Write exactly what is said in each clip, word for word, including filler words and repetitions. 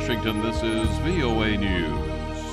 Washington, this is V O A News.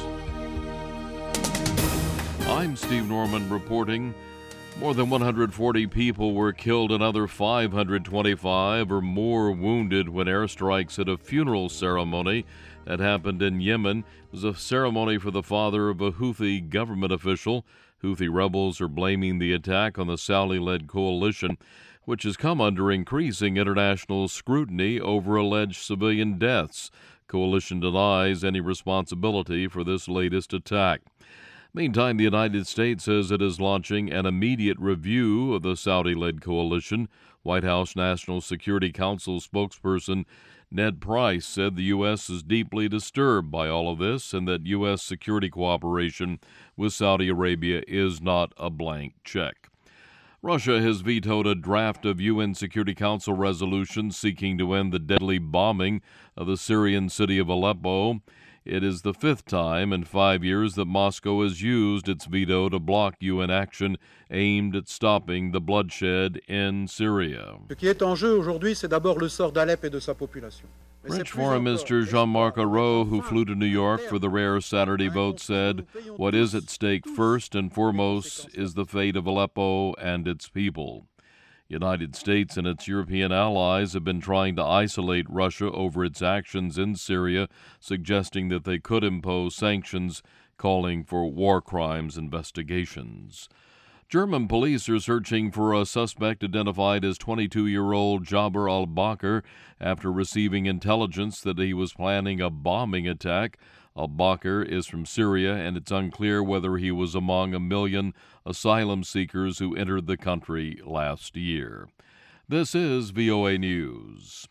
I'm Steve Norman reporting. More than one hundred forty people were killed, another five hundred twenty-five or more wounded when airstrikes at a funeral ceremony that happened in Yemen. It was a ceremony for the father of a Houthi government official. Houthi rebels are blaming the attack on the Saudi-led coalition, which has come under increasing international scrutiny over alleged civilian deaths. Coalition denies any responsibility for this latest attack. Meantime, the United States says it is launching an immediate review of the Saudi-led coalition. White House National Security Council spokesperson Ned Price said the U S is deeply disturbed by all of this and that U S security cooperation with Saudi Arabia is not a blank check. Russia has vetoed a draft of U N Security Council resolution seeking to end the deadly bombing of the Syrian city of Aleppo. It is the fifth time in five years that Moscow has used its veto to block U N action aimed at stopping the bloodshed in Syria. Ce qui est en jeu aujourd'hui, c'est d'abord le sort d'Alep et de sa population. French Foreign Minister Jean-Marc Ayrault, who flew to New York for the rare Saturday vote, said, "What is at stake first and foremost is the fate of Aleppo and its people." United States and its European allies have been trying to isolate Russia over its actions in Syria, suggesting that they could impose sanctions, calling for war crimes investigations. German police are searching for a suspect identified as twenty-two-year-old Jaber al-Bakr after receiving intelligence that he was planning a bombing attack. Al-Bakr is from Syria, and it's unclear whether he was among a million asylum seekers who entered the country last year. This is V O A News.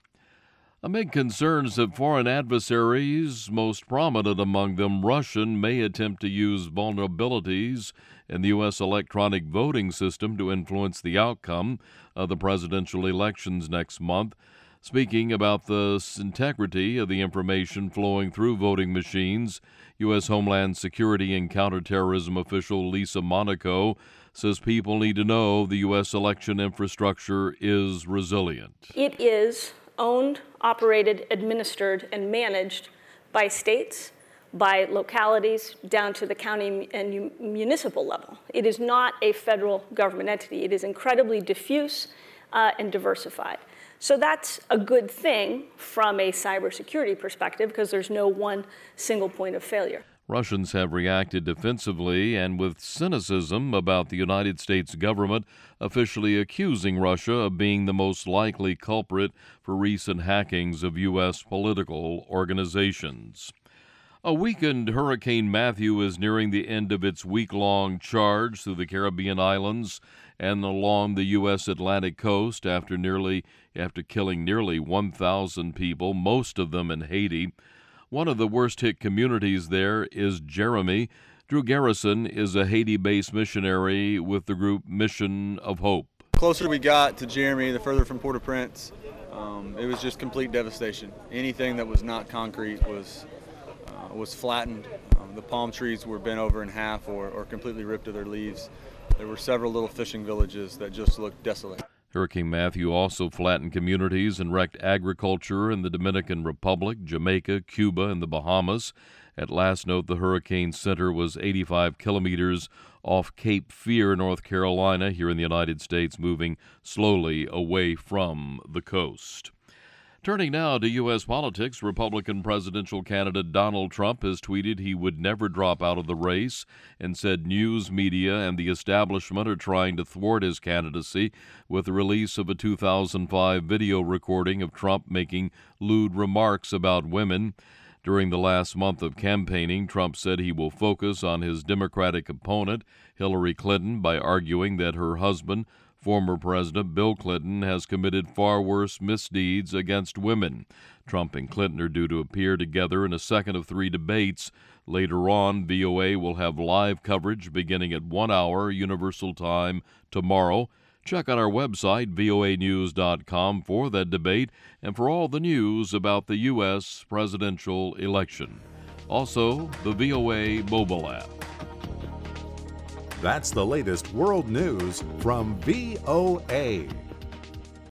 Amid concerns that foreign adversaries, most prominent among them Russian, may attempt to use vulnerabilities in the U S electronic voting system to influence the outcome of the presidential elections next month, speaking about the integrity of the information flowing through voting machines, U S. Homeland Security and Counterterrorism official Lisa Monaco says people need to know the U S election infrastructure is resilient. It is owned, operated, administered, and managed by states, by localities, down to the county and municipal level. It is not a federal government entity. It is incredibly diffuse uh, and diversified. So that's a good thing from a cybersecurity perspective because there's no one single point of failure. Russians have reacted defensively and with cynicism about the United States government officially accusing Russia of being the most likely culprit for recent hackings of U S political organizations. A weakened Hurricane Matthew is nearing the end of its week-long charge through the Caribbean islands and along the U S. Atlantic coast after nearly after killing nearly one thousand people, most of them in Haiti. One of the worst-hit communities there is Jeremy. Drew Garrison is a Haiti-based missionary with the group Mission of Hope. The closer we got to Jeremy, the further from Port-au-Prince, um, it was just complete devastation. Anything that was not concrete was uh, was flattened. Um, the palm trees were bent over in half or, or completely ripped of their leaves. There were several little fishing villages that just looked desolate. Hurricane Matthew also flattened communities and wrecked agriculture in the Dominican Republic, Jamaica, Cuba, and the Bahamas. At last note, the hurricane center was eighty-five kilometers off Cape Fear, North Carolina, here in the United States, moving slowly away from the coast. Turning now to U S politics, Republican presidential candidate Donald Trump has tweeted he would never drop out of the race and said news media and the establishment are trying to thwart his candidacy with the release of a two thousand five video recording of Trump making lewd remarks about women. During the last month of campaigning, Trump said he will focus on his Democratic opponent, Hillary Clinton, by arguing that her husband, former President Bill Clinton, has committed far worse misdeeds against women. Trump and Clinton are due to appear together in a second of three debates. Later on, V O A will have live coverage beginning at one hour Universal Time tomorrow. Check out our website, V O A news dot com, for that debate and for all the news about the U S presidential election. Also, the V O A mobile app. That's the latest world news from V O A.